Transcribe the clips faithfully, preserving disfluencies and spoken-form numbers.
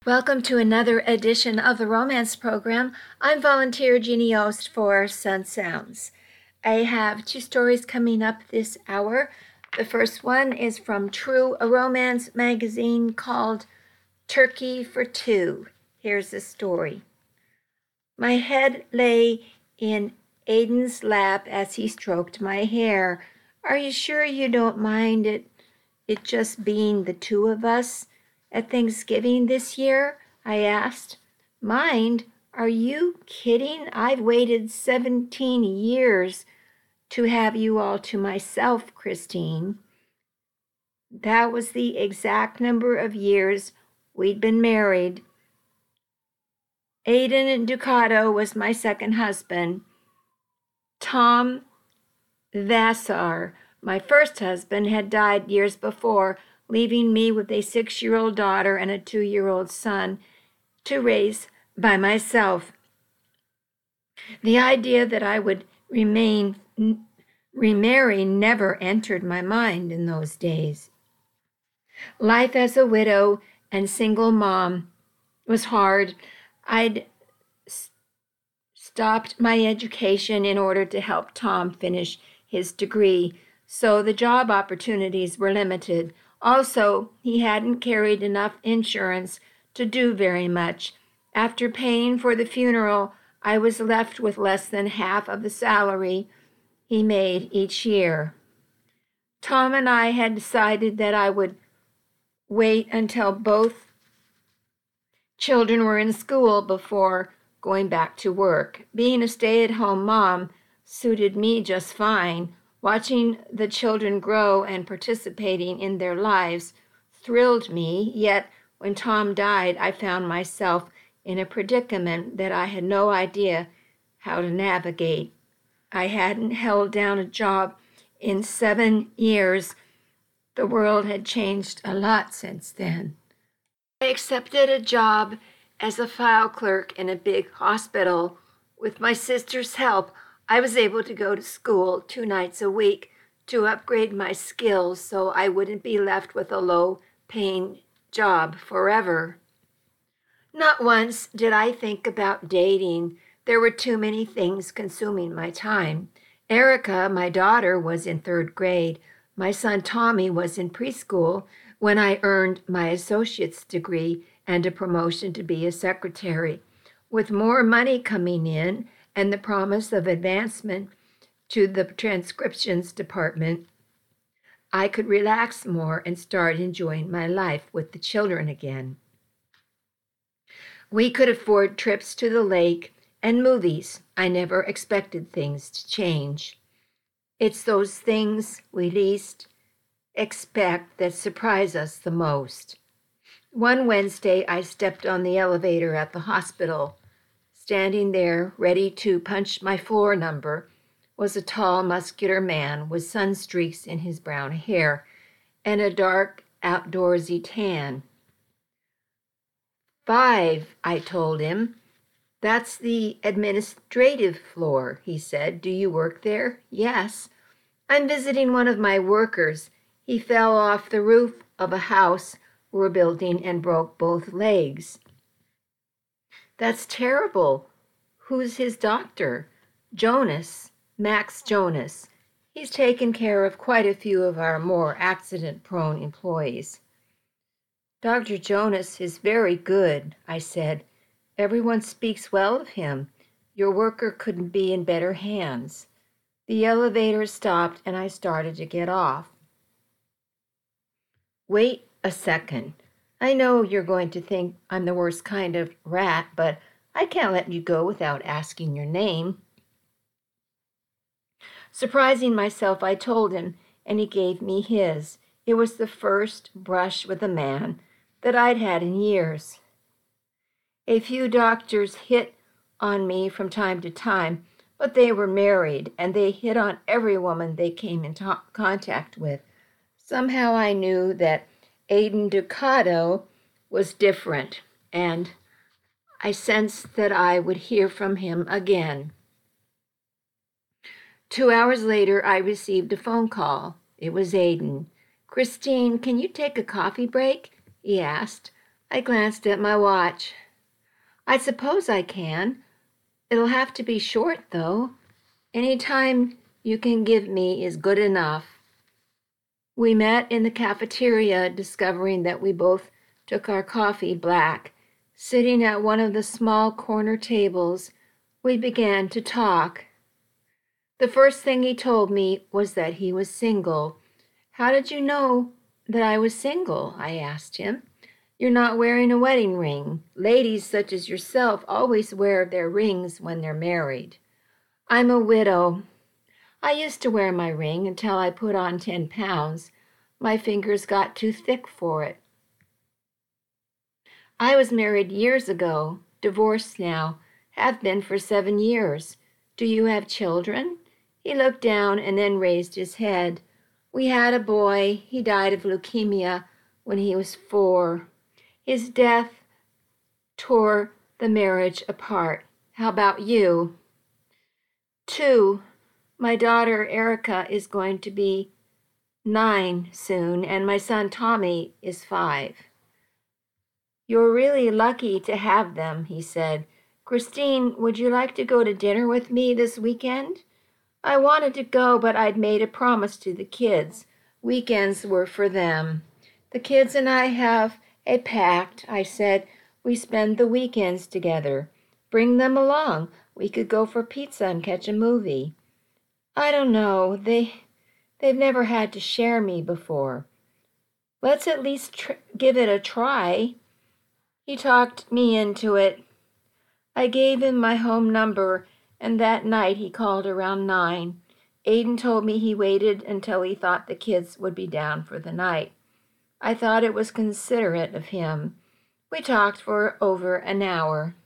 Welcome to another edition of the Romance Program. I'm volunteer Jeannie Ost for Sun Sounds. I have two stories coming up this hour. The first one is from True, a romance magazine called Turkey for Two. Here's the story. My head lay in Aiden's lap as he stroked my hair. Are you sure you don't mind it, it just being the two of us at Thanksgiving this year? I asked. Mind? Are you kidding? I've waited seventeen years to have you all to myself, Christine. That was the exact number of years we'd been married. Aiden Ducato was my second husband. Tom Vassar, my first husband, had died years before, leaving me with a six-year-old daughter and a two-year-old son to raise by myself. The idea that I would remain remarry never entered my mind in those days. Life as a widow and single mom was hard. I'd stopped my education in order to help Tom finish his degree, so the job opportunities were limited. Also, he hadn't carried enough insurance to do very much. After paying for the funeral, I was left with less than half of the salary he made each year. Tom and I had decided that I would wait until both children were in school before going back to work. Being a stay-at-home mom suited me just fine. Watching the children grow and participating in their lives thrilled me, yet when Tom died, I found myself in a predicament that I had no idea how to navigate. I hadn't held down a job in seven years. The world had changed a lot since then. I accepted a job as a file clerk in a big hospital. With my sister's help, I was able to go to school two nights a week to upgrade my skills so I wouldn't be left with a low-paying job forever. Not once did I think about dating. There were too many things consuming my time. Erica, my daughter, was in third grade. My son Tommy was in preschool when I earned my associate's degree and a promotion to be a secretary. With more money coming in and the promise of advancement to the transcriptions department, I could relax more and start enjoying my life with the children again. We could afford trips to the lake and movies. I never expected things to change. It's those things we least expect that surprise us the most. One Wednesday, I stepped on the elevator at the hospital. Standing there, ready to punch my floor number, was a tall, muscular man with sun streaks in his brown hair and a dark, outdoorsy tan. Five, I told him. That's the administrative floor, he said. Do you work there? Yes. I'm visiting one of my workers. He fell off the roof of a house we're building and broke both legs. That's terrible. Who's his doctor? Jonas, Max Jonas. He's taken care of quite a few of our more accident-prone employees. Doctor Jonas is very good, I said. Everyone speaks well of him. Your worker couldn't be in better hands. The elevator stopped and I started to get off. Wait a second. I know you're going to think I'm the worst kind of rat, but I can't let you go without asking your name. Surprising myself, I told him, and he gave me his. It was the first brush with a man that I'd had in years. A few doctors hit on me from time to time, but they were married, and they hit on every woman they came in to- contact with. Somehow I knew that Aiden Ducato was different, and I sensed that I would hear from him again. Two hours later, I received a phone call. It was Aiden. Christine, can you take a coffee break? He asked. I glanced at my watch. I suppose I can. It'll have to be short, though. Any time you can give me is good enough. We met in the cafeteria, discovering that we both took our coffee black. Sitting at one of the small corner tables, we began to talk. The first thing he told me was that he was single. How did you know that I was single? I asked him. You're not wearing a wedding ring. Ladies such as yourself always wear their rings when they're married. I'm a widow. I used to wear my ring until I put on ten pounds. My fingers got too thick for it. I was married years ago, divorced now, have been for seven years. Do you have children? He looked down and then raised his head. We had a boy. He died of leukemia when he was four. His death tore the marriage apart. How about you? Two. My daughter Erica is going to be nine soon, and my son Tommy is five. You're really lucky to have them, he said. Christine, would you like to go to dinner with me this weekend? I wanted to go, but I'd made a promise to the kids. Weekends were for them. The kids and I have a pact, I said. We spend the weekends together. Bring them along. We could go for pizza and catch a movie. I don't know. They, they've never had to share me before. Let's at least tr- give it a try. He talked me into it. I gave him my home number, and that night he called around nine. Aiden told me he waited until he thought the kids would be down for the night. I thought it was considerate of him. We talked for over an hour.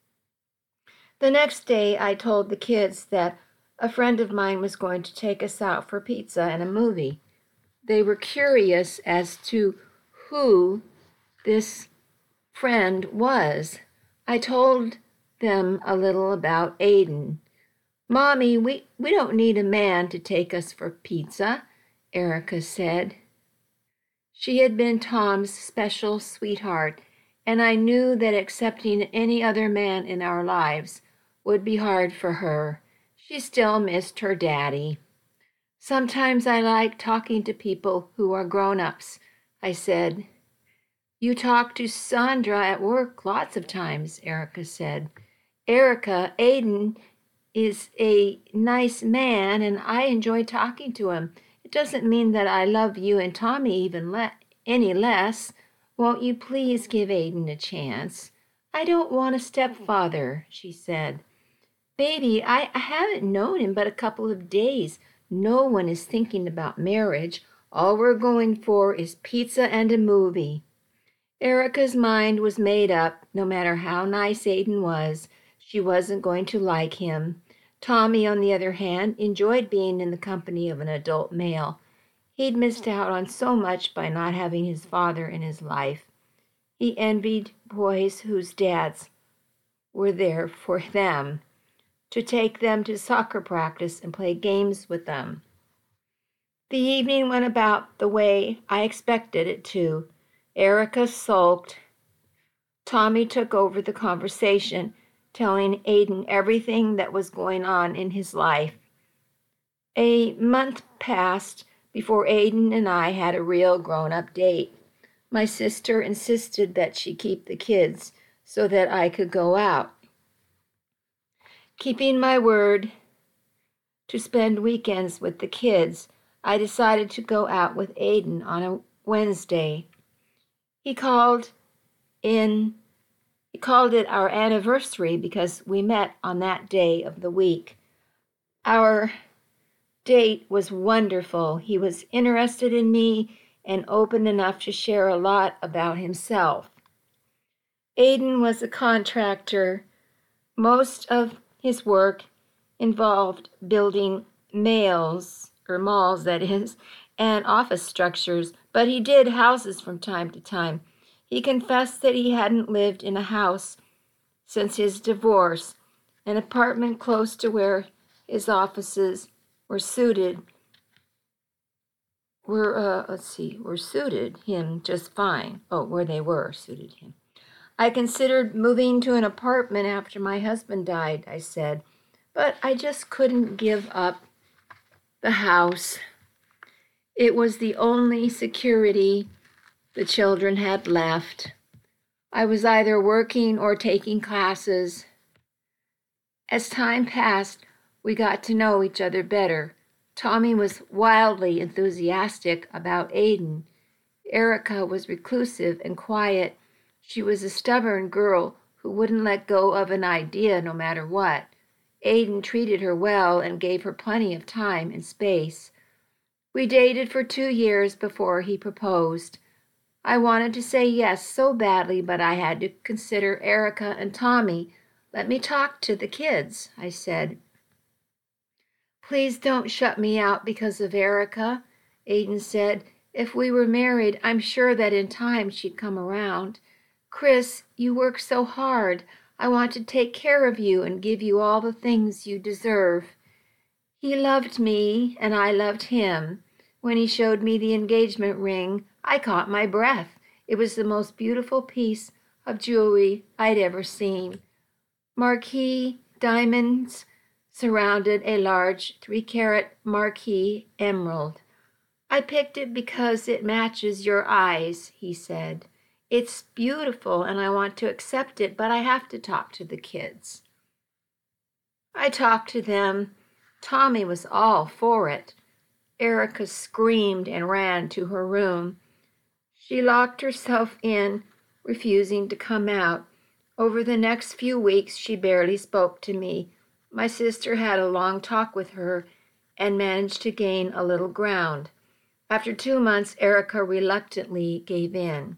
The next day I told the kids that a friend of mine was going to take us out for pizza and a movie. They were curious as to who this friend was. I told them a little about Aiden. Mommy, we, we don't need a man to take us for pizza, Erica said. She had been Tom's special sweetheart, and I knew that accepting any other man in our lives would be hard for her. She still missed her daddy. Sometimes I like talking to people who are grown-ups, I said. You talk to Sandra at work lots of times, Erica said. Erica, Aiden is a nice man, and I enjoy talking to him. It doesn't mean that I love you and Tommy even le- any less. Won't you please give Aiden a chance? I don't want a stepfather, she said. Baby, I, I haven't known him but a couple of days. No one is thinking about marriage. All we're going for is pizza and a movie. Erica's mind was made up. No matter how nice Aiden was, she wasn't going to like him. Tommy, on the other hand, enjoyed being in the company of an adult male. He'd missed out on so much by not having his father in his life. He envied boys whose dads were there for them, to take them to soccer practice and play games with them. The evening went about the way I expected it to. Erica sulked. Tommy took over the conversation, telling Aiden everything that was going on in his life. A month passed before Aiden and I had a real grown-up date. My sister insisted that she keep the kids so that I could go out. Keeping my word to spend weekends with the kids, I decided to go out with Aiden on a Wednesday. He called in He called it our anniversary because we met on that day of the week. Our date was wonderful. He was interested in me and open enough to share a lot about himself. Aiden was a contractor. Most of his work involved building malls, or malls that is, and office structures, but he did houses from time to time. He confessed that he hadn't lived in a house since his divorce. An apartment close to where his offices were suited were, uh, let's see, were suited him just fine. Oh, where they were suited him. I considered moving to an apartment after my husband died, I said, but I just couldn't give up the house. It was the only security the children had left. I was either working or taking classes. As time passed, we got to know each other better. Tommy was wildly enthusiastic about Aiden. Erica was reclusive and quiet. She was a stubborn girl who wouldn't let go of an idea no matter what. Aiden treated her well and gave her plenty of time and space. We dated for two years before he proposed. I wanted to say yes so badly, but I had to consider Erica and Tommy. Let me talk to the kids, I said. Please don't shut me out because of Erica, Aiden said. If we were married, I'm sure that in time she'd come around. Chris, you work so hard. I want to take care of you and give you all the things you deserve. He loved me, and I loved him. When he showed me the engagement ring, I caught my breath. It was the most beautiful piece of jewelry I'd ever seen. Marquise diamonds surrounded a large three-carat marquise emerald. I picked it because it matches your eyes, he said. It's beautiful, and I want to accept it, but I have to talk to the kids. I talked to them. Tommy was all for it. Erica screamed and ran to her room. She locked herself in, refusing to come out. Over the next few weeks, she barely spoke to me. My sister had a long talk with her and managed to gain a little ground. After two months, Erica reluctantly gave in.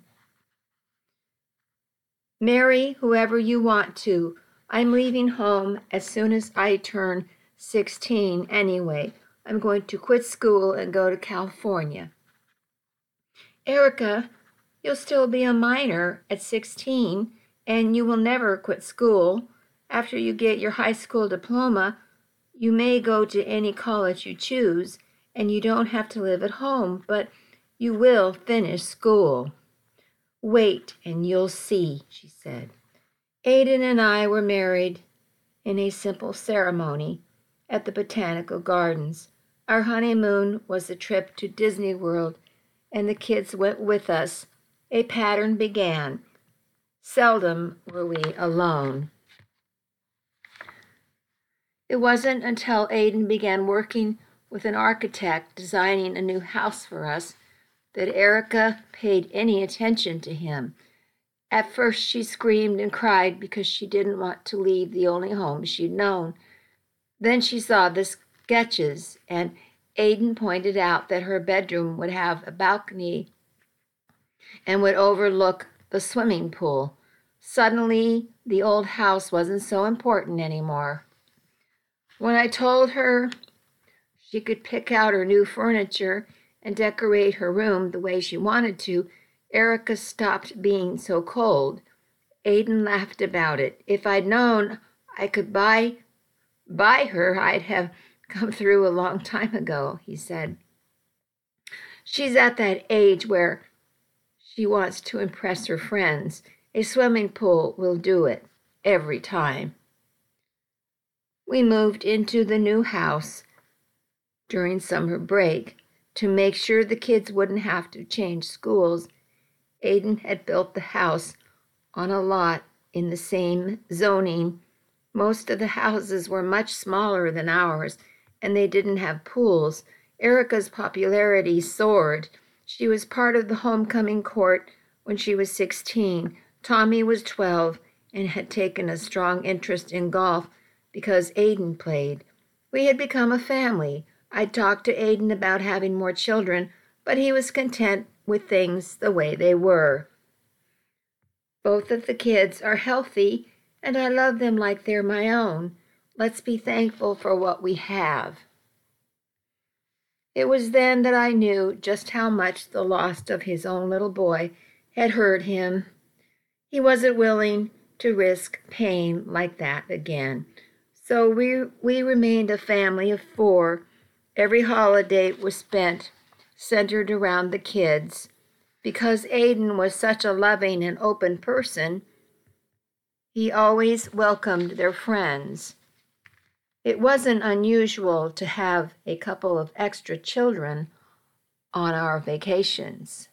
Marry whoever you want to. I'm leaving home as soon as I turn sixteen anyway. I'm going to quit school and go to California. Erica, you'll still be a minor at sixteen, and you will never quit school. After you get your high school diploma, you may go to any college you choose, and you don't have to live at home, but you will finish school. Wait, and you'll see, she said. Aiden and I were married in a simple ceremony at the Botanical Gardens. Our honeymoon was a trip to Disney World, and the kids went with us. A pattern began. Seldom were we alone. It wasn't until Aiden began working with an architect designing a new house for us that Erica paid any attention to him. At first, she screamed and cried because she didn't want to leave the only home she'd known. Then she saw the sketches, and Aiden pointed out that her bedroom would have a balcony and would overlook the swimming pool. Suddenly, the old house wasn't so important anymore. When I told her she could pick out her new furniture and decorate her room the way she wanted to, Erica stopped being so cold. Aiden laughed about it. If I'd known I could buy buy her, I'd have come through a long time ago, he said. She's at that age where she wants to impress her friends. A swimming pool will do it every time. We moved into the new house during summer break to make sure the kids wouldn't have to change schools. Aiden had built the house on a lot in the same zoning. Most of the houses were much smaller than ours, and they didn't have pools. Erica's popularity soared. She was part of the homecoming court when she was sixteen. Tommy was twelve and had taken a strong interest in golf because Aiden played. We had become a family. I talked to Aiden about having more children, but he was content with things the way they were. Both of the kids are healthy, and I love them like they're my own. Let's be thankful for what we have. It was then that I knew just how much the loss of his own little boy had hurt him. He wasn't willing to risk pain like that again. So we, we remained a family of four. Every holiday was spent centered around the kids. Because Aiden was such a loving and open person, he always welcomed their friends. It wasn't unusual to have a couple of extra children on our vacations.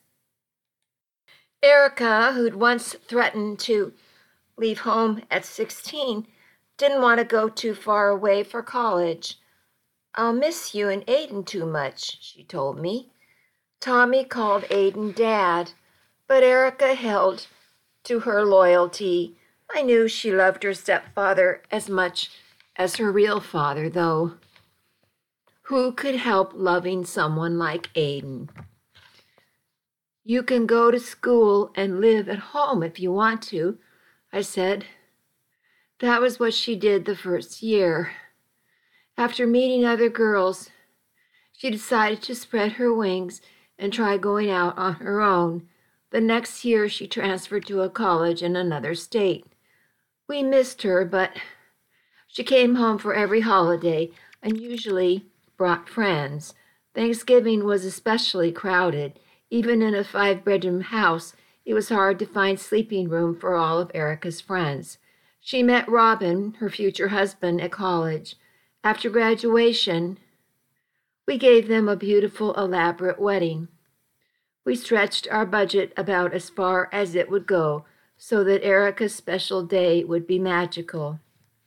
Erica, who'd once threatened to leave home at sixteen, didn't want to go too far away for college. "I'll miss you and Aiden too much," she told me. Tommy called Aiden Dad, but Erica held to her loyalty. I knew she loved her stepfather as much as her real father, though. Who could help loving someone like Aiden? "You can go to school and live at home if you want to," I said. That was what she did the first year. After meeting other girls, she decided to spread her wings and try going out on her own. The next year, she transferred to a college in another state. We missed her, but she came home for every holiday and usually brought friends. Thanksgiving was especially crowded. Even in a five-bedroom house, it was hard to find sleeping room for all of Erica's friends. She met Robin, her future husband, at college. After graduation, we gave them a beautiful, elaborate wedding. We stretched our budget about as far as it would go so that Erica's special day would be magical.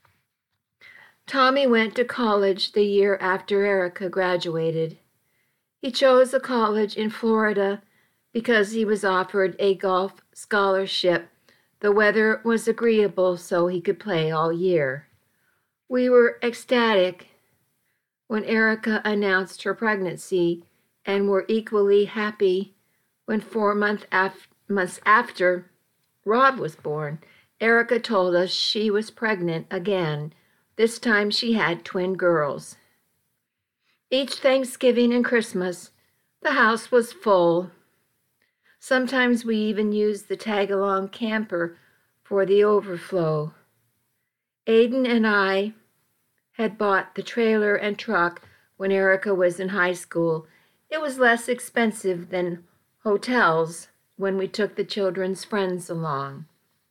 Tommy went to college the year after Erica graduated. He chose a college in Florida because he was offered a golf scholarship. The weather was agreeable, so he could play all year. We were ecstatic when Erica announced her pregnancy and were equally happy when four month af- months after Rob was born, Erica told us she was pregnant again. This time she had twin girls. Each Thanksgiving and Christmas, the house was full. Sometimes we even used the tag-along camper for the overflow. Aiden and I had bought the trailer and truck when Erica was in high school. It was less expensive than hotels when we took the children's friends along.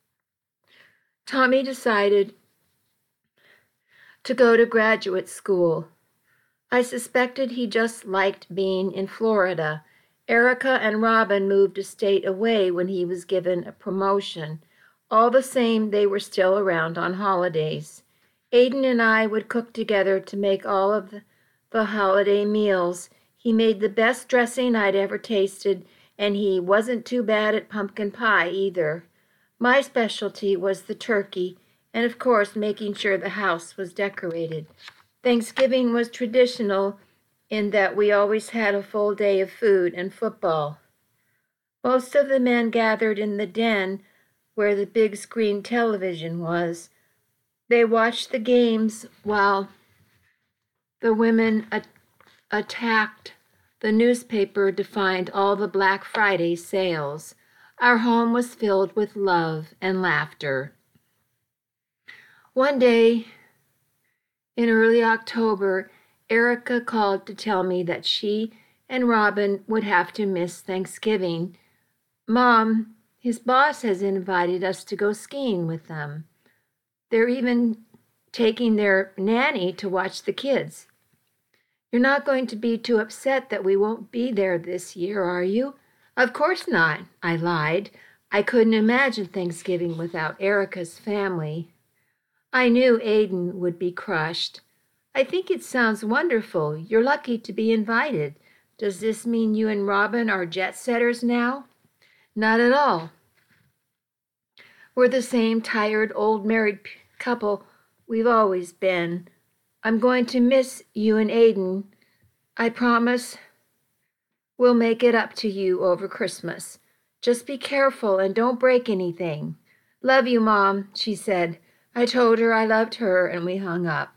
Tommy decided to go to graduate school. I suspected he just liked being in Florida. Erica and Robin moved a state away when he was given a promotion. All the same, they were still around on holidays. Aiden and I would cook together to make all of the, the holiday meals. He made the best dressing I'd ever tasted, and he wasn't too bad at pumpkin pie either. My specialty was the turkey, and of course making sure the house was decorated. Thanksgiving was traditional in that we always had a full day of food and football. Most of the men gathered in the den where the big screen television was. They watched the games while the women a- attacked the newspaper to find all the Black Friday sales. Our home was filled with love and laughter. One day in early October, Erica called to tell me that she and Robin would have to miss Thanksgiving. "Mom, his boss has invited us to go skiing with them. They're even taking their nanny to watch the kids. You're not going to be too upset that we won't be there this year, are you?" "Of course not," I lied. I couldn't imagine Thanksgiving without Erica's family. I knew Aiden would be crushed. "I think it sounds wonderful. You're lucky to be invited. Does this mean you and Robin are jet setters now?" "Not at all. We're the same tired old married couple we've always been. I'm going to miss you and Aiden. I promise we'll make it up to you over Christmas. Just be careful and don't break anything." "Love you, Mom," she said. I told her I loved her, and we hung up.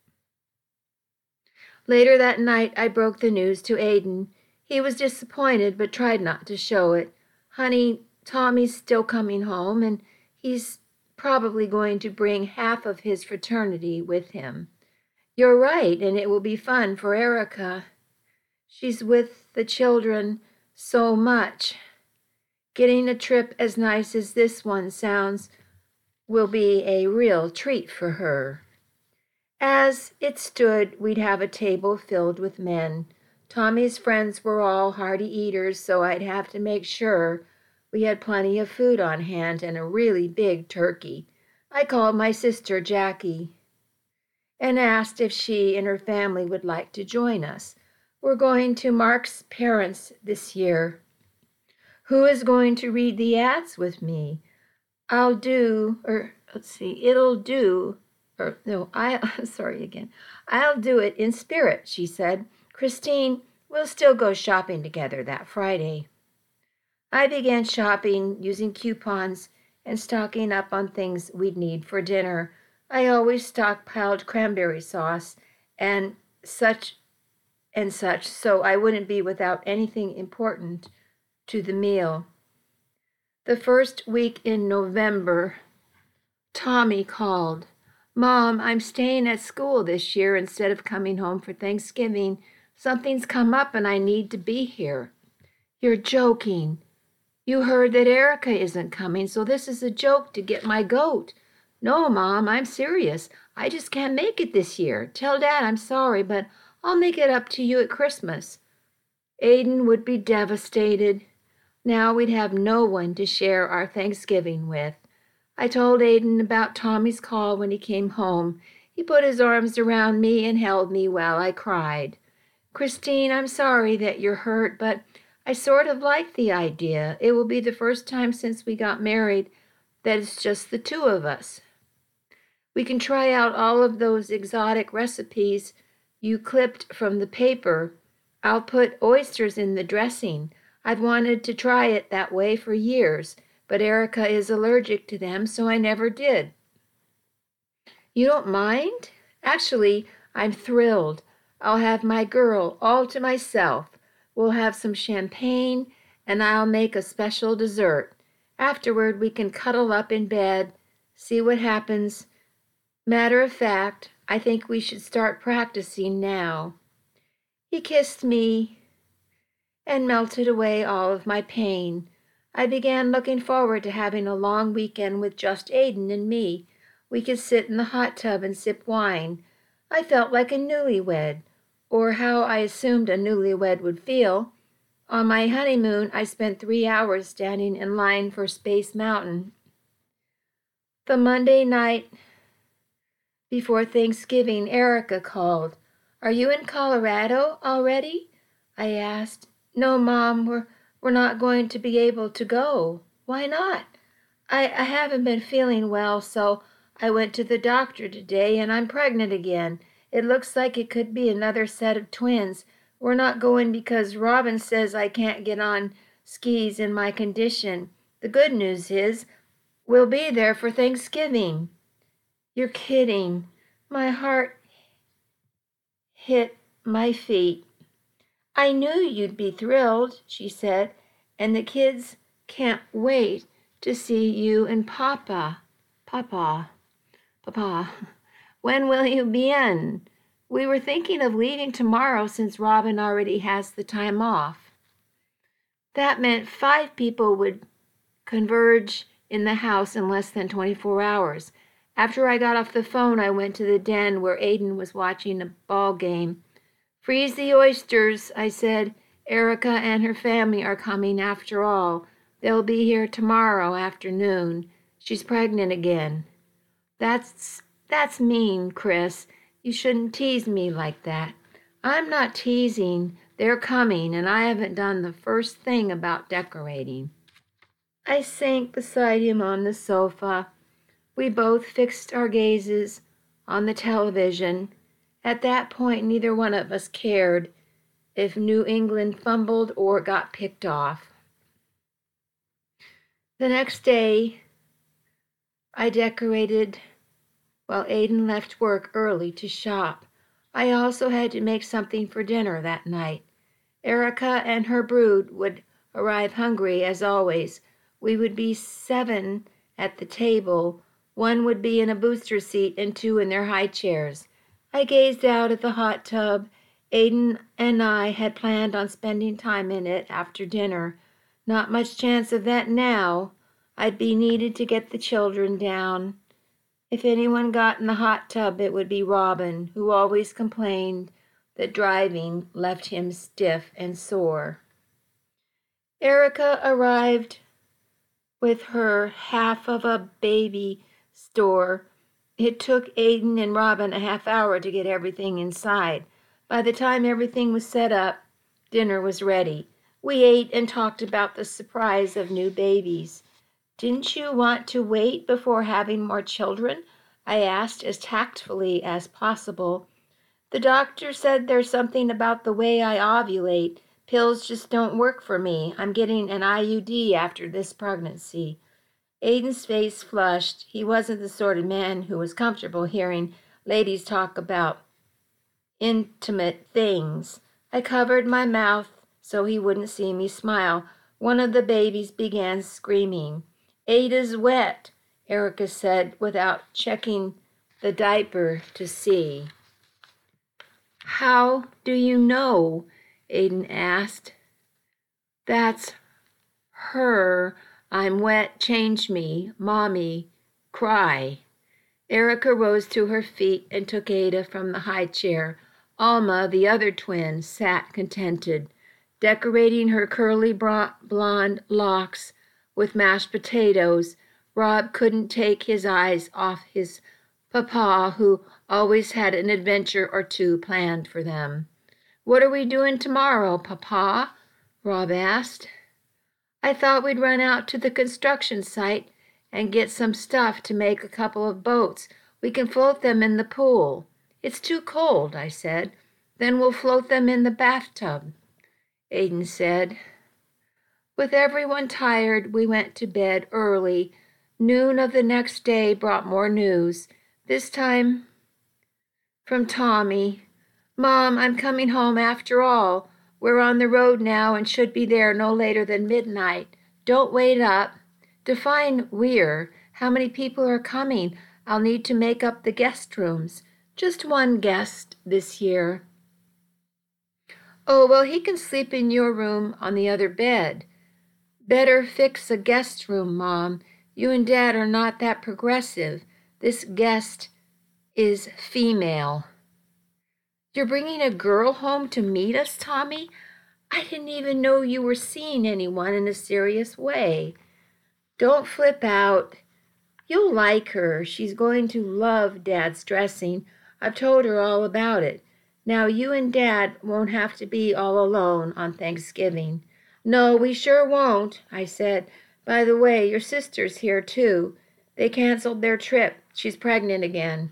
Later that night, I broke the news to Aiden. He was disappointed, but tried not to show it. "Honey, Tommy's still coming home, and he's probably going to bring half of his fraternity with him." "You're right, and it will be fun for Erica." She's with the children so much. Getting a trip as nice as this one sounds will be a real treat for her. As it stood, we'd have a table filled with men. Tommy's friends were all hearty eaters, so I'd have to make sure we had plenty of food on hand and a really big turkey. I called my sister Jackie and asked if she and her family would like to join us. We're going to Mark's parents this year. Who is going to read the ads with me? I'll do, or let's see, it'll do, or no, I, sorry again. I'll do it in spirit, she said. Christine, we'll still go shopping together that Friday. I began shopping using coupons and stocking up on things we'd need for dinner. I always stockpiled cranberry sauce and such and such, so I wouldn't be without anything important to the meal. The first week in November, Tommy called. Mom, I'm staying at school this year instead of coming home for Thanksgiving. Something's come up and I need to be here. You're joking. You heard that Erica isn't coming, so this is a joke to get my goat. No, Mom, I'm serious. I just can't make it this year. Tell Dad I'm sorry, but I'll make it up to you at Christmas. Aiden would be devastated. Now we'd have no one to share our Thanksgiving with. I told Aiden about Tommy's call when he came home. He put his arms around me and held me while I cried. Christine, I'm sorry that you're hurt, but I sort of like the idea. It will be the first time since we got married that it's just the two of us. We can try out all of those exotic recipes you clipped from the paper. I'll put oysters in the dressing. I've wanted to try it that way for years, but Erica is allergic to them, so I never did. You don't mind? Actually, I'm thrilled. I'll have my girl all to myself. We'll have some champagne, and I'll make a special dessert. Afterward, we can cuddle up in bed, see what happens. Matter of fact, I think we should start practicing now. He kissed me and melted away all of my pain. I began looking forward to having a long weekend with just Aiden and me. We could sit in the hot tub and sip wine. I felt like a newlywed, or how I assumed a newlywed would feel. On my honeymoon, I spent three hours standing in line for Space Mountain. The Monday night before Thanksgiving, Erica called. Are you in Colorado already? I asked. No, Mom, we're, we're not going to be able to go. Why not? I, I haven't been feeling well, so I went to the doctor today and I'm pregnant again. It looks like it could be another set of twins. We're not going because Robin says I can't get on skis in my condition. The good news is we'll be there for Thanksgiving. You're kidding. My heart hit my feet. I knew you'd be thrilled, she said, and the kids can't wait to see you and Papa. Papa. Papa. When will you be in? We were thinking of leaving tomorrow since Robin already has the time off. That meant five people would converge in the house in less than twenty-four hours. After I got off the phone, I went to the den where Aiden was watching a ball game. Freeze the oysters, I said. Erica and her family are coming after all. They'll be here tomorrow afternoon. She's pregnant again. That's, that's mean, Chris. You shouldn't tease me like that. I'm not teasing. They're coming, and I haven't done the first thing about decorating. I sank beside him on the sofa. We both fixed our gazes on the television. At that point, neither one of us cared if New England fumbled or got picked off. The next day, I decorated while Aiden left work early to shop. I also had to make something for dinner that night. Erica and her brood would arrive hungry as always. We would be seven at the table. One would be in a booster seat and two in their high chairs. I gazed out at the hot tub Aiden and I had planned on spending time in it after dinner. Not much chance of that now. I'd be needed to get the children down. If anyone got in the hot tub, it would be Robin, who always complained that driving left him stiff and sore. Erica arrived with her half of a baby store. It took Aiden and Robin a half hour to get everything inside. By the time everything was set up, dinner was ready. We ate and talked about the surprise of new babies. Didn't you want to wait before having more children? I asked as tactfully as possible. The doctor said there's something about the way I ovulate. Pills just don't work for me. I'm getting an I U D after this pregnancy. Aiden's face flushed. He wasn't the sort of man who was comfortable hearing ladies talk about intimate things. I covered my mouth so he wouldn't see me smile. One of the babies began screaming. Ada's wet, Erica said without checking the diaper to see. How do you know? Aiden asked. That's her. I'm wet. Change me. Mommy. Cry. Erica rose to her feet and took Ada from the high chair. Alma, the other twin, sat contented, decorating her curly blonde locks with mashed potatoes. Rob couldn't take his eyes off his papa, who always had an adventure or two planned for them. What are we doing tomorrow, Papa? Rob asked. I thought we'd run out to the construction site and get some stuff to make a couple of boats. We can float them in the pool. It's too cold, I said. Then we'll float them in the bathtub, Aiden said. With everyone tired, we went to bed early. Noon of the next day brought more news, this time from Tommy. Mom, I'm coming home after all. We're on the road now and should be there no later than midnight. Don't wait up. Define we're. How many people are coming? I'll need to make up the guest rooms. Just one guest this year. Oh, well, he can sleep in your room on the other bed. Better fix a guest room, Mom. You and Dad are not that progressive. This guest is female. You're bringing a girl home to meet us, Tommy? I didn't even know you were seeing anyone in a serious way. Don't flip out. You'll like her. She's going to love Dad's dressing. I've told her all about it. Now you and Dad won't have to be all alone on Thanksgiving. No, we sure won't, I said. By the way, your sister's here too. They canceled their trip. She's pregnant again.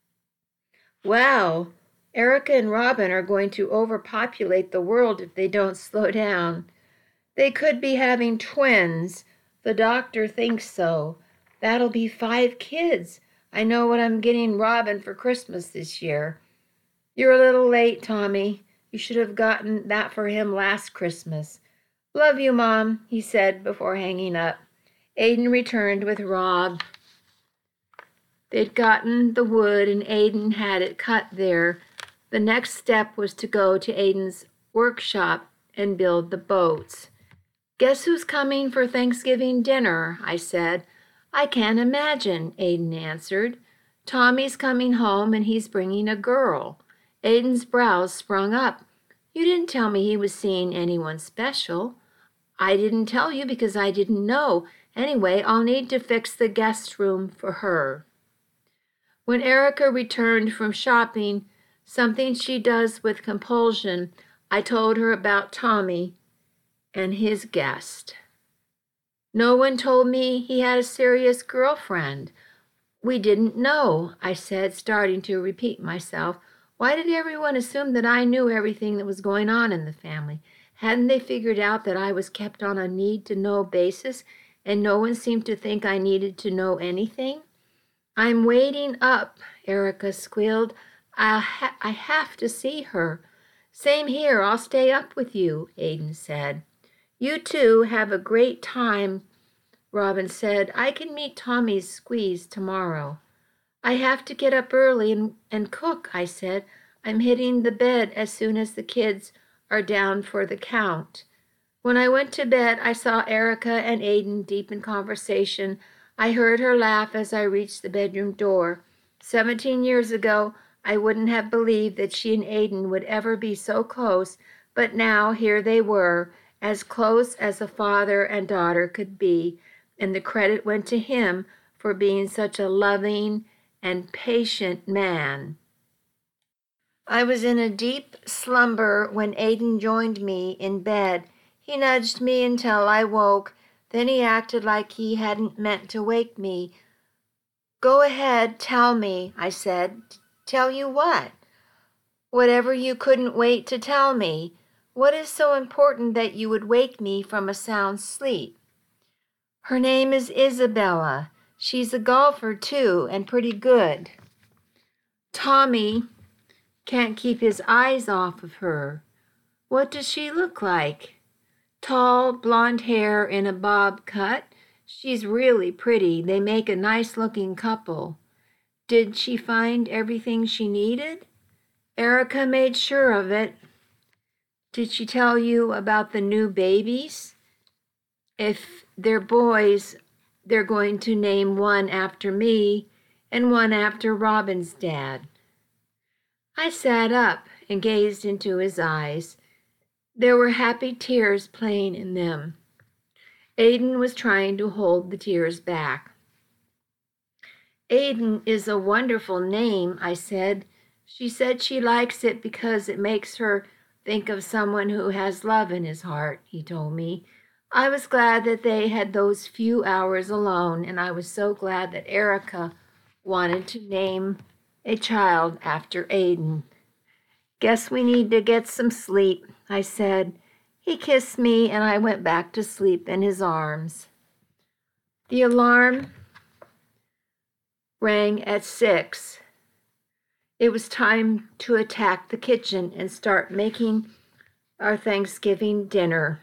Wow, Erica and Robin are going to overpopulate the world if they don't slow down. They could be having twins. The doctor thinks so. That'll be five kids. I know what I'm getting Robin for Christmas this year. You're a little late, Tommy. You should have gotten that for him last Christmas. Love you, Mom, he said before hanging up. Aiden returned with Rob. They'd gotten the wood and Aiden had it cut there. The next step was to go to Aiden's workshop and build the boats. Guess who's coming for Thanksgiving dinner? I said. I can't imagine, Aiden answered. Tommy's coming home and he's bringing a girl. Aiden's brows sprung up. You didn't tell me he was seeing anyone special. I didn't tell you because I didn't know. Anyway, I'll need to fix the guest room for her. When Erica returned from shopping, something she does with compulsion, I told her about Tommy and his guest. No one told me he had a serious girlfriend. We didn't know, I said, starting to repeat myself. Why did everyone assume that I knew everything that was going on in the family? Hadn't they figured out that I was kept on a need-to-know basis, and no one seemed to think I needed to know anything? I'm waiting up, Erica squealed. I, ha- I have to see her. Same here, I'll stay up with you, Aiden said. You two have a great time, Robin said. I can meet Tommy's squeeze tomorrow. I have to get up early and, and cook, I said. I'm hitting the bed as soon as the kids are down for the count. When I went to bed, I saw Erica and Aiden deep in conversation. I heard her laugh as I reached the bedroom door. Seventeen years ago, I wouldn't have believed that she and Aiden would ever be so close, but now here they were, as close as a father and daughter could be, and the credit went to him for being such a loving and patient man. I was in a deep slumber when Aiden joined me in bed. He nudged me until I woke. Then he acted like he hadn't meant to wake me. "Go ahead, tell me," I said. "Tell you what?" "Whatever you couldn't wait to tell me. What is so important that you would wake me from a sound sleep?" "Her name is Isabella. She's a golfer, too, and pretty good. Tommy can't keep his eyes off of her." "What does she look like?" "Tall, blonde hair in a bob cut. She's really pretty. They make a nice-looking couple." "Did she find everything she needed?" "Erica made sure of it." "Did she tell you about the new babies?" "If they're boys, they're going to name one after me and one after Robin's dad." I sat up and gazed into his eyes. There were happy tears playing in them. Aiden was trying to hold the tears back. "Aiden is a wonderful name," I said. "She said she likes it because it makes her think of someone who has love in his heart," he told me. I was glad that they had those few hours alone, and I was so glad that Erica wanted to name a child after Aiden. "Guess we need to get some sleep," I said. He kissed me, and I went back to sleep in his arms. The alarm rang at six. It was time to attack the kitchen and start making our Thanksgiving dinner.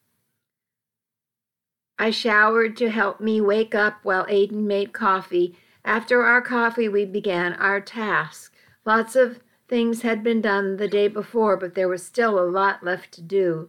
I showered to help me wake up while Aiden made coffee. After our coffee, we began our task. Lots of things had been done the day before, but there was still a lot left to do.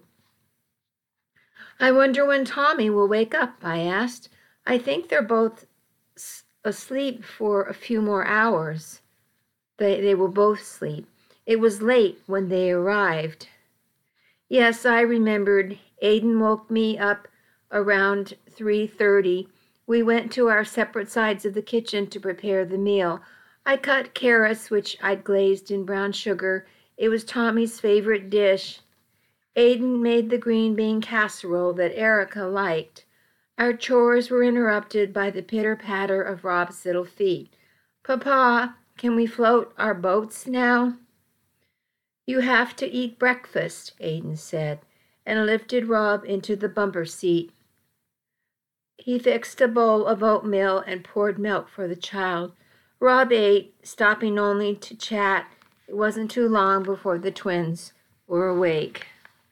"I wonder when Tommy will wake up," I asked. "I think they're both asleep for a few more hours." They, they will both sleep. It was late when they arrived. Yes, I remembered. Aiden woke me up around three thirty. We went to our separate sides of the kitchen to prepare the meal. I cut carrots, which I'd glazed in brown sugar. It was Tommy's favorite dish. Aiden made the green bean casserole that Erica liked. Our chores were interrupted by the pitter-patter of Rob's little feet. "Papa, can we float our boats now?" "You have to eat breakfast," Aiden said, and lifted Rob into the bumper seat. He fixed a bowl of oatmeal and poured milk for the child. Rob ate, stopping only to chat. It wasn't too long before the twins were awake.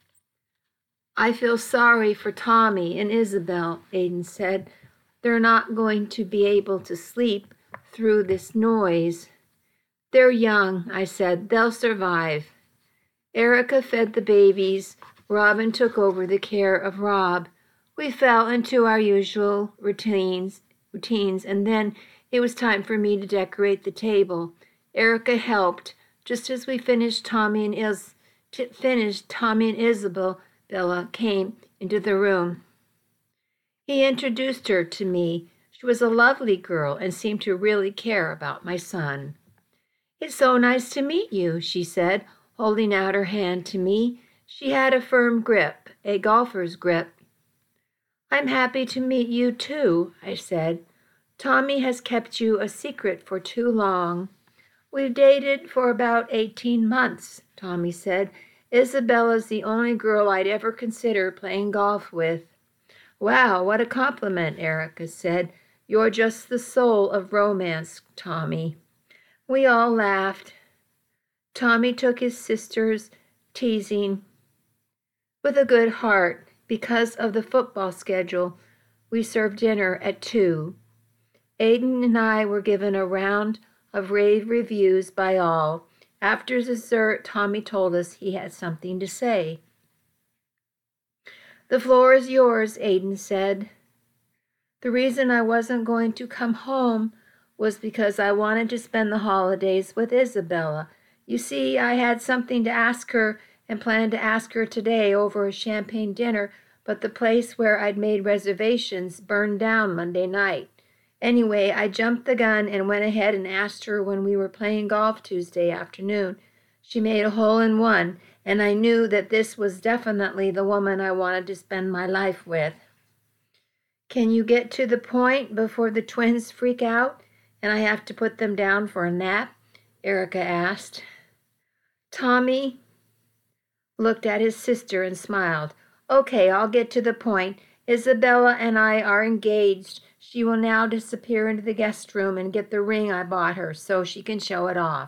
"I feel sorry for Tommy and Isabel," Aiden said. "They're not going to be able to sleep through this noise." "They're young," I said. "They'll survive." Erica fed the babies. Robin took over the care of Rob. We fell into our usual routines, routines, and then it was time for me to decorate the table. Erica helped. Just as we finished, Tommy and Is t- finished, Tommy and Isabel Bella came into the room. He introduced her to me. She was a lovely girl and seemed to really care about my son. "It's so nice to meet you," she said, holding out her hand to me. She had a firm grip, a golfer's grip. "I'm happy to meet you too," I said. "Tommy has kept you a secret for too long." "We've dated for about eighteen months, Tommy said. "Isabella's the only girl I'd ever consider playing golf with." "Wow, what a compliment," Erica said. "You're just the soul of romance, Tommy." We all laughed. Tommy took his sister's teasing with a good heart. Because of the football schedule, we served dinner at two. Aiden and I were given a round of rave reviews by all. After dessert, Tommy told us he had something to say. "The floor is yours," Aiden said. "The reason I wasn't going to come home was because I wanted to spend the holidays with Isabella. You see, I had something to ask her and planned to ask her today over a champagne dinner, but the place where I'd made reservations burned down Monday night. Anyway, I jumped the gun and went ahead and asked her when we were playing golf Tuesday afternoon. She made a hole in one, and I knew that this was definitely the woman I wanted to spend my life with." "Can you get to the point before the twins freak out and I have to put them down for a nap?" Erica asked. Tommy looked at his sister and smiled. "Okay, I'll get to the point. Isabella and I are engaged. She will now disappear into the guest room and get the ring I bought her so she can show it off."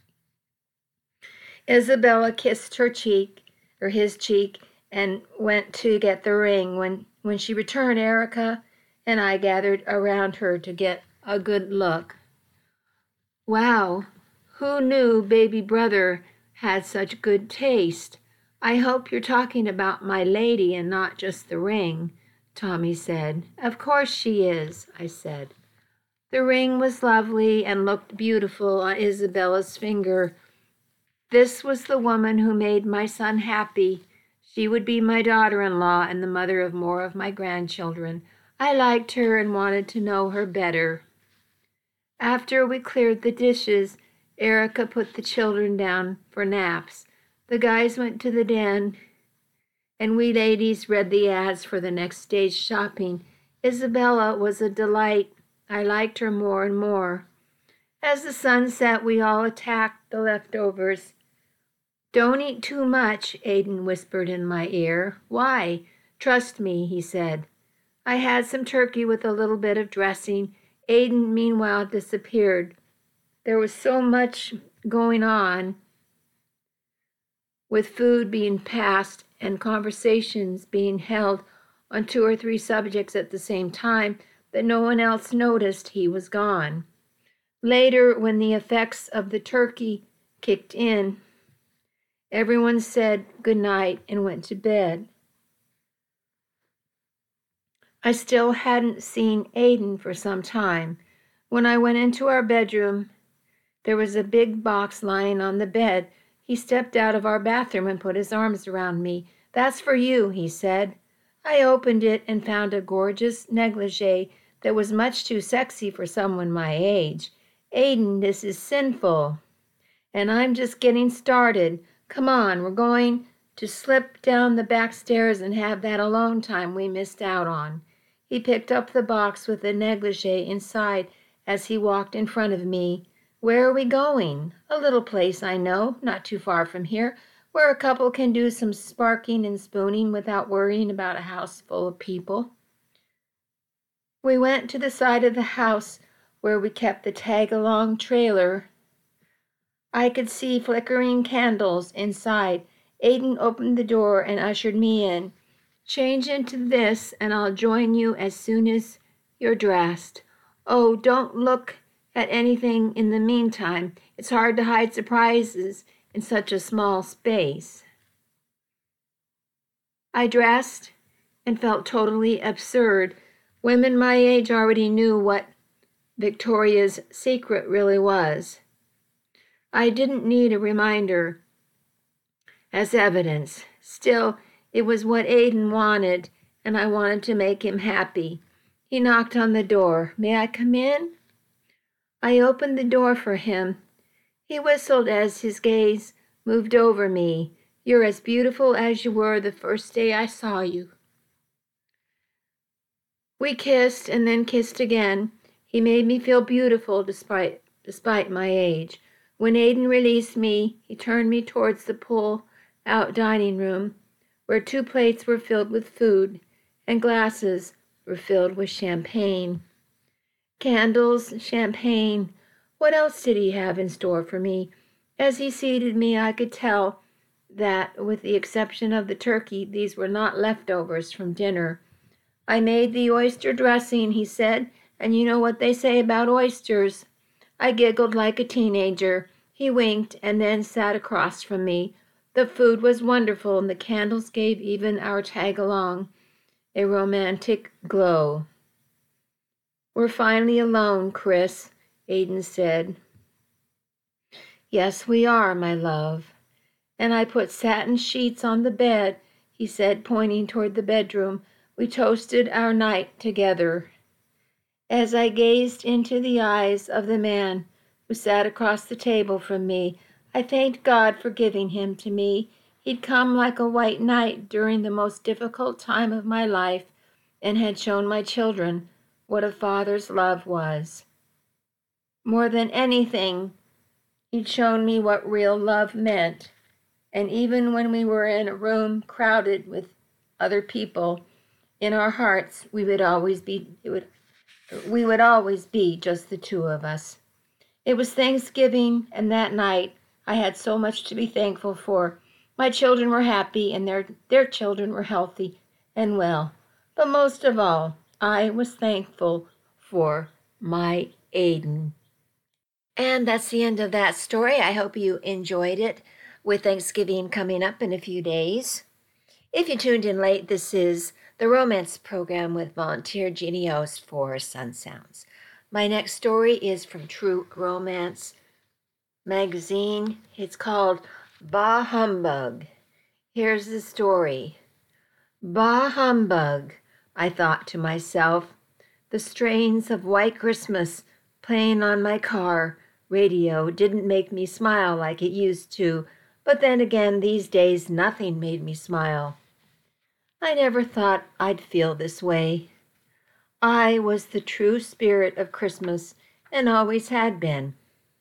Isabella kissed her cheek, or his cheek, and went to get the ring. When, when she returned, Erica and I gathered around her to get a good look. "Wow, who knew baby brother had such good taste? I hope you're talking about my lady and not just the ring," Tommy said. "Of course she is," I said. The ring was lovely and looked beautiful on Isabella's finger. This was the woman who made my son happy. She would be my daughter-in-law and the mother of more of my grandchildren. I liked her and wanted to know her better. After we cleared the dishes, Erica put the children down for naps. The guys went to the den, and we ladies read the ads for the next day's shopping. Isabella was a delight. I liked her more and more. As the sun set, we all attacked the leftovers. "Don't eat too much," Aiden whispered in my ear. "Why?" "Trust me," he said. I had some turkey with a little bit of dressing. Aiden, meanwhile, disappeared. There was so much going on, with food being passed and conversations being held on two or three subjects at the same time, that no one else noticed he was gone. Later, when the effects of the turkey kicked in, everyone said good night and went to bed. I still hadn't seen Aiden for some time. When I went into our bedroom, there was a big box lying on the bed. He stepped out of our bathroom and put his arms around me. "That's for you," he said. I opened it and found a gorgeous negligee that was much too sexy for someone my age. "Aiden, this is sinful. And I'm just getting started. Come on, we're going to slip down the back stairs and have that alone time we missed out on." He picked up the box with the negligee inside as he walked in front of me. "Where are we going?" "A little place I know, not too far from here, where a couple can do some sparking and spooning without worrying about a house full of people." We went to the side of the house where we kept the tag-along trailer. I could see flickering candles inside. Aiden opened the door and ushered me in. "Change into this, and I'll join you as soon as you're dressed. Oh, don't look at anything in the meantime. It's hard to hide surprises in such a small space." I dressed and felt totally absurd. Women my age already knew what Victoria's Secret really was. I didn't need a reminder as evidence. Still, it was what Aiden wanted, and I wanted to make him happy. He knocked on the door. "May I come in?" I opened the door for him. He whistled as his gaze moved over me. "You're as beautiful as you were the first day I saw you." We kissed and then kissed again. He made me feel beautiful despite despite my age. When Aiden released me, he turned me towards the pull-out dining room, where two plates were filled with food and glasses were filled with champagne. Candles, champagne. What else did he have in store for me? As he seated me, I could tell that, with the exception of the turkey, these were not leftovers from dinner. "I made the oyster dressing," he said, "and you know what they say about oysters." I giggled like a teenager. He winked and then sat across from me. The food was wonderful, and the candles gave even our tag-along a romantic glow. "We're finally alone, Chris," Aidan said. "Yes, we are, my love. And I put satin sheets on the bed," he said, pointing toward the bedroom. "We toasted our night together." As I gazed into the eyes of the man who sat across the table from me, I thanked God for giving him to me. He'd come like a white knight during the most difficult time of my life and had shown my children what a father's love was. More than anything, he'd shown me what real love meant. And even when we were in a room crowded with other people, in our hearts, we would always be, it would, we would always be just the two of us. It was Thanksgiving, and that night I had so much to be thankful for. My children were happy, and their, their children were healthy and well. But most of all, I was thankful for my Aidan. And that's the end of that story. I hope you enjoyed it, with Thanksgiving coming up in a few days. If you tuned in late, this is the Romance Program with volunteer Jeannie Yost for Sun Sounds. My next story is from True Romance magazine. It's called Bah Humbug. Here's the story. Bah humbug, I thought to myself. The strains of White Christmas playing on my car radio didn't make me smile like it used to, but then again, these days nothing made me smile. I never thought I'd feel this way. I was the true spirit of Christmas and always had been.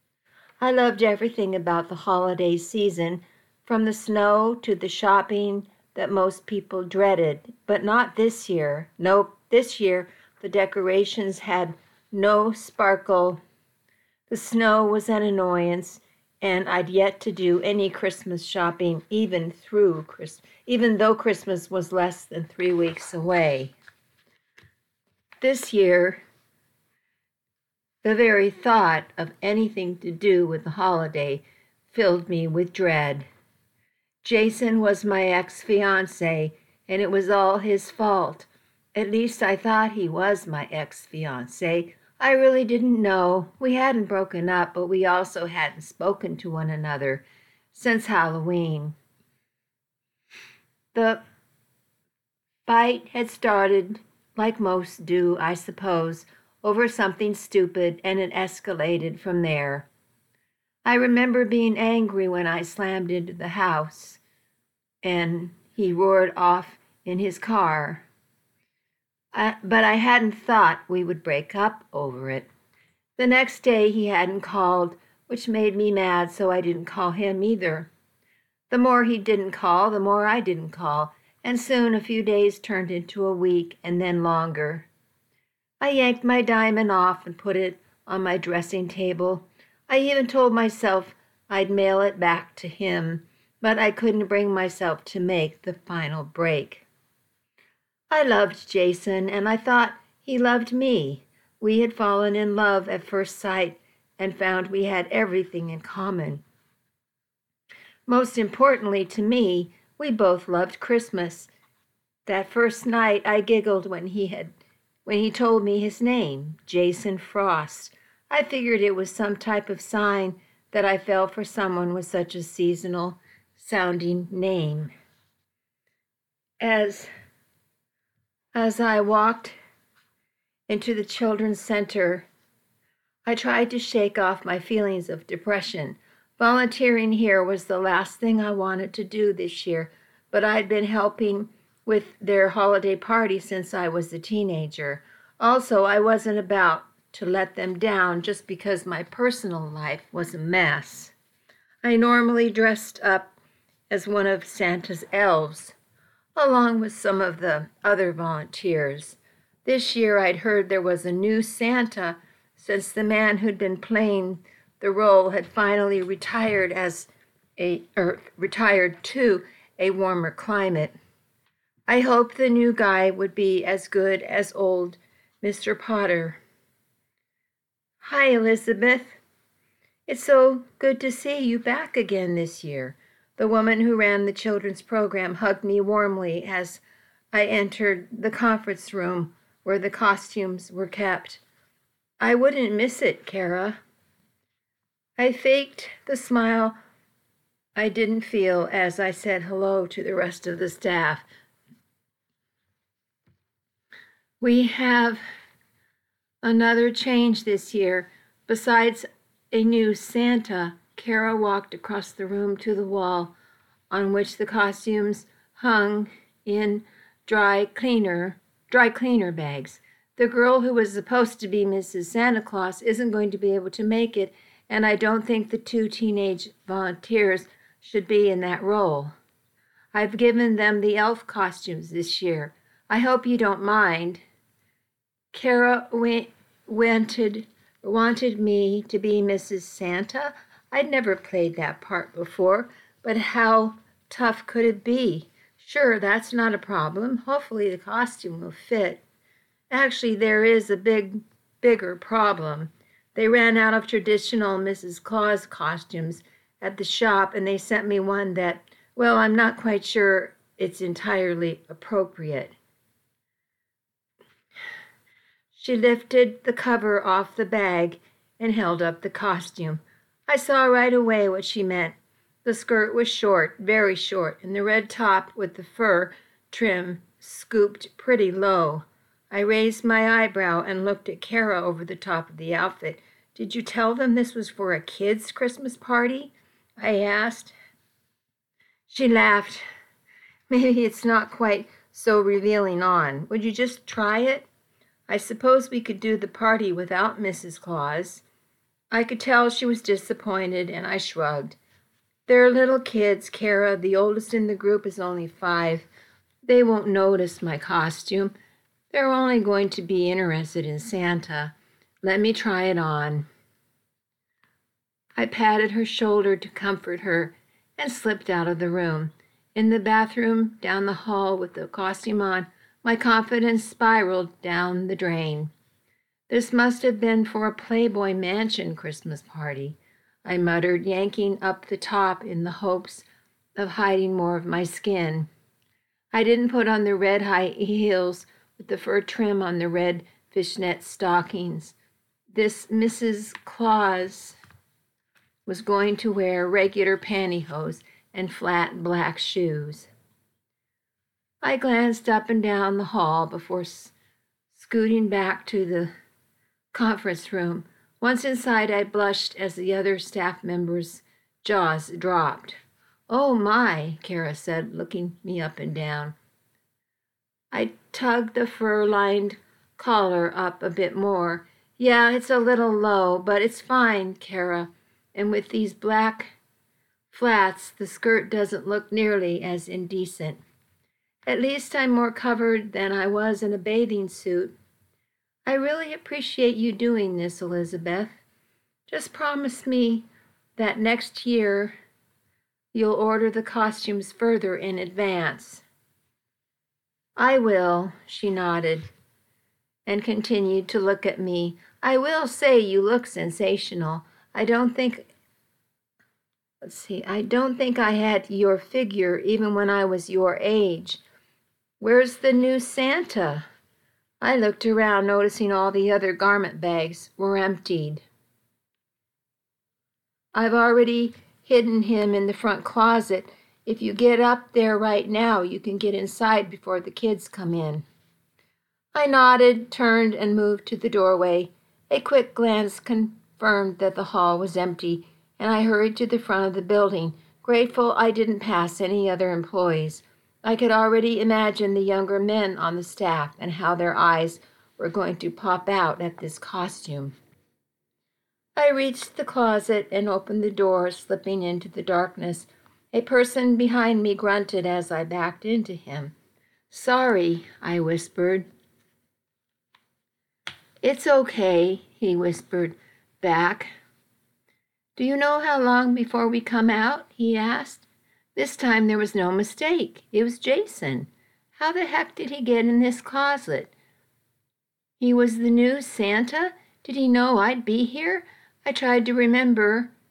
I loved everything about the holiday season, from the snow to the shopping that most people dreaded, but not this year. Nope, this year the decorations had no sparkle. The snow was an annoyance, and I'd yet to do any Christmas shopping, even through Chris, even though Christmas was less than three weeks away. This year, the very thought of anything to do with the holiday filled me with dread. Jason was my ex-fiancé, and it was all his fault. At least I thought he was my ex-fiancé. I really didn't know. We hadn't broken up, but we also hadn't spoken to one another since Halloween. The fight had started, like most do, I suppose, over something stupid, and it escalated from there. I remember being angry when I slammed into the house, and he roared off in his car. I, but I hadn't thought we would break up over it. The next day he hadn't called, which made me mad, so I didn't call him either. The more he didn't call, the more I didn't call, and soon a few days turned into a week and then longer. I yanked my diamond off and put it on my dressing table. I even told myself I'd mail it back to him, but I couldn't bring myself to make the final break. I loved Jason, and I thought he loved me. We had fallen in love at first sight and found we had everything in common. Most importantly to me, we both loved Christmas. That first night I giggled when he had when he told me his name, Jason Frost. I figured it was some type of sign that I fell for someone with such a seasonal sounding name. As As I walked into the children's center, I tried to shake off my feelings of depression. Volunteering here was the last thing I wanted to do this year, but I'd been helping with their holiday party since I was a teenager. Also, I wasn't about to let them down just because my personal life was a mess. I normally dressed up as one of Santa's elves, along with some of the other volunteers. This year I'd heard there was a new Santa since the man who'd been playing the role had finally retired as a or retired to a warmer climate. I hoped the new guy would be as good as old Mister Potter. "Hi, Elizabeth." It's so good to see you back again this year. The woman who ran the children's program hugged me warmly as I entered the conference room where the costumes were kept. I wouldn't miss it, Kara. I faked the smile I didn't feel as I said hello to the rest of the staff. We have another change this year. Besides a new Santa, Kara walked across the room to the wall on which the costumes hung in dry cleaner, dry cleaner bags. The girl who was supposed to be Missus Santa Claus isn't going to be able to make it, and I don't think the two teenage volunteers should be in that role. I've given them the elf costumes this year. I hope you don't mind. Kara wanted, wanted me to be Missus Santa. I'd never played that part before, but how tough could it be? Sure, that's not a problem. Hopefully the costume will fit. Actually, there is a big, bigger problem. They ran out of traditional Missus Claus costumes at the shop, and they sent me one that, well, I'm not quite sure it's entirely appropriate. She lifted the cover off the bag and held up the costume. I saw right away what she meant. The skirt was short, very short, and the red top with the fur trim scooped pretty low. I raised my eyebrow and looked at Kara over the top of the outfit. Did you tell them this was for a kid's Christmas party? I asked. She laughed. Maybe it's not quite so revealing on. Would you just try it? I suppose we could do the party without Missus Claus. I could tell she was disappointed, and I shrugged. They're little kids, Kara. The oldest in the group is only five. They won't notice my costume. They're only going to be interested in Santa. Let me try it on. I patted her shoulder to comfort her and slipped out of the room. In the bathroom, down the hall with the costume on, my confidence spiraled down the drain. This must have been for a Playboy Mansion Christmas party, I muttered, yanking up the top in the hopes of hiding more of my skin. I didn't put on the red high heels with the fur trim on the red fishnet stockings. This Missus Claus was going to wear regular pantyhose and flat black shoes. I glanced up and down the hall before s- scooting back to the conference room. Once inside, I blushed as the other staff members' jaws dropped. Oh my, Kara said, looking me up and down. I tugged the fur-lined collar up a bit more. Yeah, it's a little low, but it's fine, Kara. And with these black flats, the skirt doesn't look nearly as indecent. At least I'm more covered than I was in a bathing suit. I really appreciate you doing this, Elizabeth. Just promise me that next year you'll order the costumes further in advance. I will, she nodded and continued to look at me. I will say you look sensational. I don't think, let's see, I don't think I had your figure even when I was your age. Where's the new Santa? I looked around, noticing all the other garment bags were emptied. I've already hidden him in the front closet. If you get up there right now, you can get inside before the kids come in. I nodded, turned, and moved to the doorway. A quick glance confirmed that the hall was empty, and I hurried to the front of the building, grateful I didn't pass any other employees. I could already imagine the younger men on the staff and how their eyes were going to pop out at this costume. I reached the closet and opened the door, slipping into the darkness. A person behind me grunted as I backed into him. Sorry, I whispered. It's okay, he whispered back. Do you know how long before we come out? He asked. This time there was no mistake. It was Jason. How the heck did he get in this closet? He was the new Santa? Did he know I'd be here? I tried to remember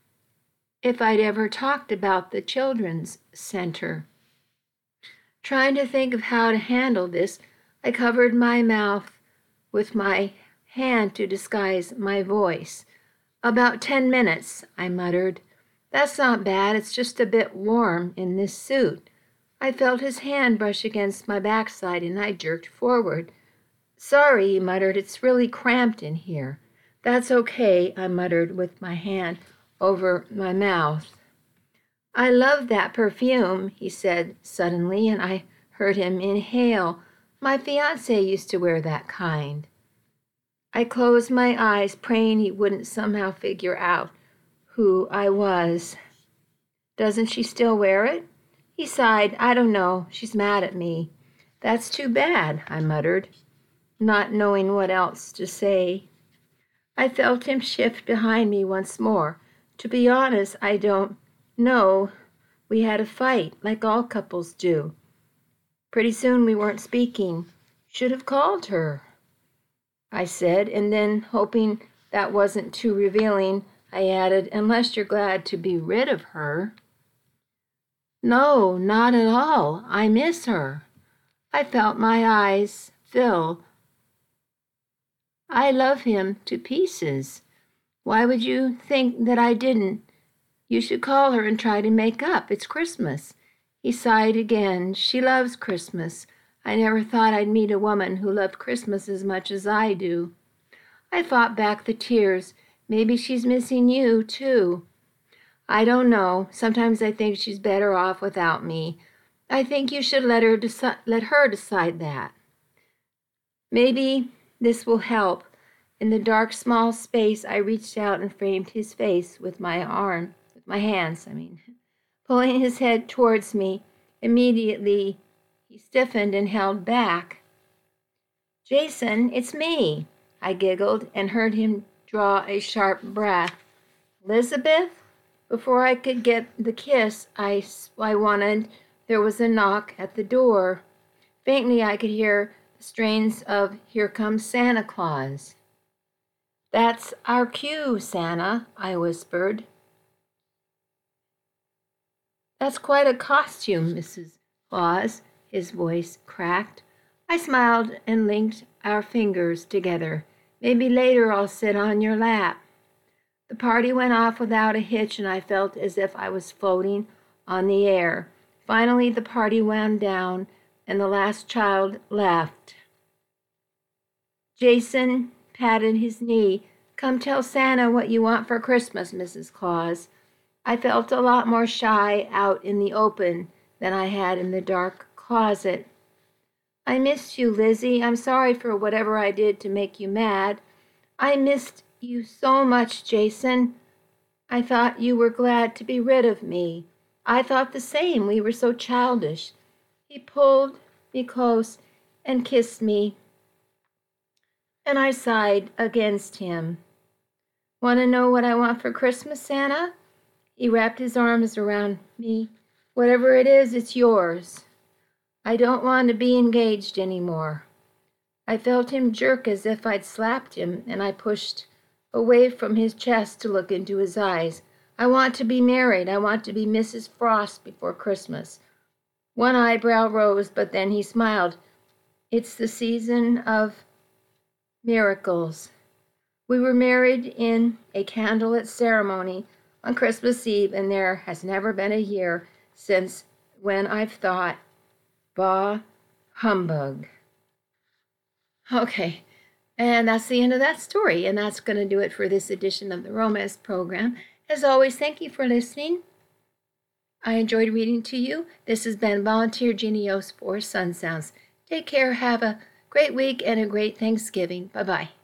if I'd ever talked about the children's center. Trying to think of how to handle this, I covered my mouth with my hand to disguise my voice. About ten minutes, I muttered. That's not bad, it's just a bit warm in this suit. I felt his hand brush against my backside and I jerked forward. Sorry, he muttered, it's really cramped in here. That's okay, I muttered with my hand over my mouth. I love that perfume, he said suddenly, and I heard him inhale. My fiancé used to wear that kind. I closed my eyes, praying he wouldn't somehow figure out who I was. Doesn't she still wear it? He sighed. I don't know. She's mad at me. That's too bad, I muttered, not knowing what else to say. I felt him shift behind me once more. To be honest, I don't know. We had a fight, like all couples do. Pretty soon we weren't speaking. Should have called her, I said, and then, hoping that wasn't too revealing, I added, unless you're glad to be rid of her. No, not at all. I miss her. I felt my eyes fill. I love him to pieces. Why would you think that I didn't? You should call her and try to make up. It's Christmas. He sighed again. She loves Christmas. I never thought I'd meet a woman who loved Christmas as much as I do. I fought back the tears. Maybe she's missing you, too. I don't know. Sometimes I think she's better off without me. I think you should let her deci- let her decide that. Maybe this will help. In the dark, small space, I reached out and framed his face with my arm, with my hands, I mean. Pulling his head towards me, immediately he stiffened and held back. Jason, it's me, I giggled and heard him draw a sharp breath. Elizabeth? Before I could get the kiss I, I wanted, there was a knock at the door. Faintly, I could hear the strains of Here Comes Santa Claus. That's our cue, Santa, I whispered. That's quite a costume, Missus Claus, his voice cracked. I smiled and linked our fingers together. Maybe later I'll sit on your lap. The party went off without a hitch, and I felt as if I was floating on the air. Finally, the party wound down, and the last child left. Jason patted his knee. Come tell Santa what you want for Christmas, Missus Claus. I felt a lot more shy out in the open than I had in the dark closet. I missed you, Lizzie. I'm sorry for whatever I did to make you mad. I missed you so much, Jason. I thought you were glad to be rid of me. I thought the same. We were so childish. He pulled me close and kissed me, and I sighed against him. Want to know what I want for Christmas, Santa? He wrapped his arms around me. Whatever it is, it's yours. I don't want to be engaged anymore. I felt him jerk as if I'd slapped him, and I pushed away from his chest to look into his eyes. I want to be married. I want to be Missus Frost before Christmas. One eyebrow rose, but then he smiled. It's the season of miracles. We were married in a candlelit ceremony on Christmas Eve, and there has never been a year since when I've thought, bah, humbug. Okay, and that's the end of that story, and that's going to do it for this edition of the Romance Program. As always, thank you for listening. I enjoyed reading to you. This has been Volunteer Genios for Sun Sounds. Take care, have a great week, and a great Thanksgiving. Bye-bye.